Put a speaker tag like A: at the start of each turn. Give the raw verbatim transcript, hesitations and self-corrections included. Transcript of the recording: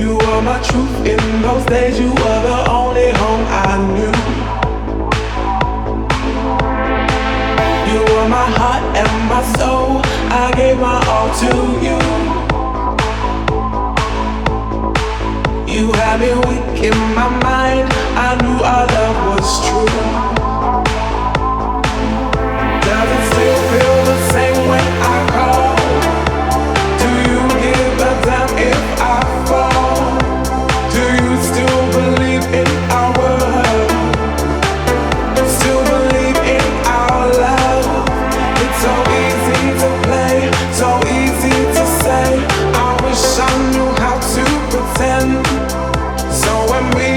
A: You were my truth in those days. You were the only home I knew. You were my heart and my soul. I gave my all to you. You had me weak in my mind. I knew our love was true. Does it still feel the same when I call? Do you give a damn if I fall? Do you still believe in our world? Still believe in our love? It's so easy to play, so easy to say. I wish I knew how to pretend. So when we